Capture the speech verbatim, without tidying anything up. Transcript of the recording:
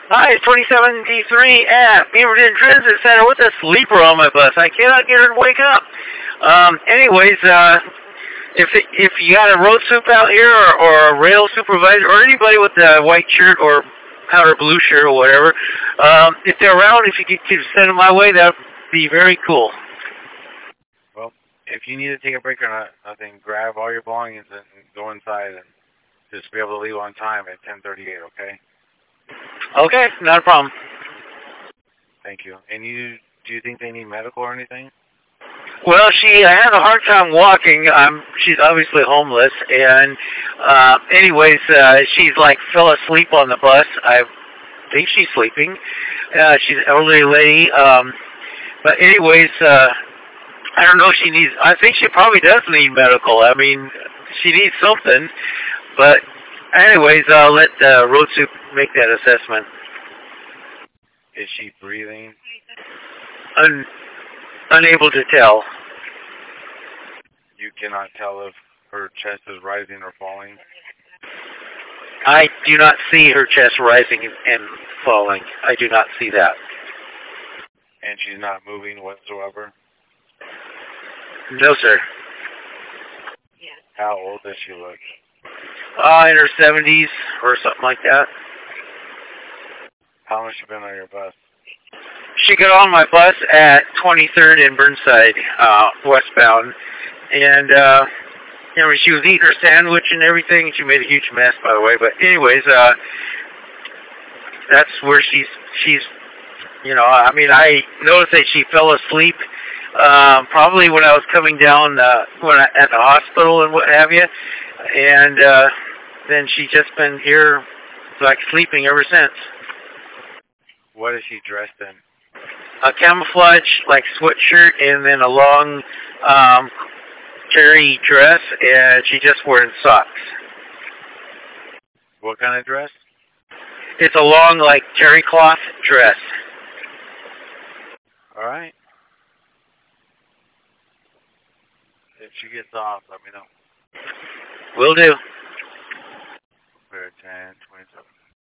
Hi, twenty-seven D three at Beaverton Transit Center with a sleeper on my bus. I cannot get her to wake up. Um, anyways, uh, if it, if you got a road soup out here or, or a rail supervisor or anybody with a white shirt or powder blue shirt or whatever, um, if they're around, if you could, could send them my way, that would be very cool. Well, if you need to take a break or not, I think grab all your belongings and go inside and just be able to leave on time at ten thirty-eight, okay? Okay, not a problem. Thank you. And you, do you think they need medical or anything? Well, she uh, has a hard time walking. Um, she's obviously homeless, and uh, anyways, uh, she's like fell asleep on the bus. I think she's sleeping. Uh, she's an elderly lady. Um, but anyways, uh, I don't know if she needs. I think she probably does need medical. I mean, she needs something. But anyways, I'll let uh, Road Soup make that assessment. Is she breathing? Un- unable to tell. You cannot tell if her chest is rising or falling? I do not see her chest rising and falling. I do not see that. And she's not moving whatsoever? No, sir. How old does she look? Uh, in her seventies or something like that. How long has she been on your bus? She got on my bus at twenty-third and Burnside, uh, westbound. And, uh, you know, she was eating her sandwich and everything. She made a huge mess, by the way. But anyways, uh, that's where she's, she's, you know, I mean, I noticed that she fell asleep, um, probably when I was coming down, uh, when I, at the hospital and what have you. And, uh, then she's just been here, like, sleeping ever since. What is she dressed in? A camouflage, like, sweatshirt and then a long, um, terry dress, and she just wearing socks. What kind of dress? It's a long, like, terry cloth dress. All right. If she gets off, let me know. Will do. We're at ten twenty-seven.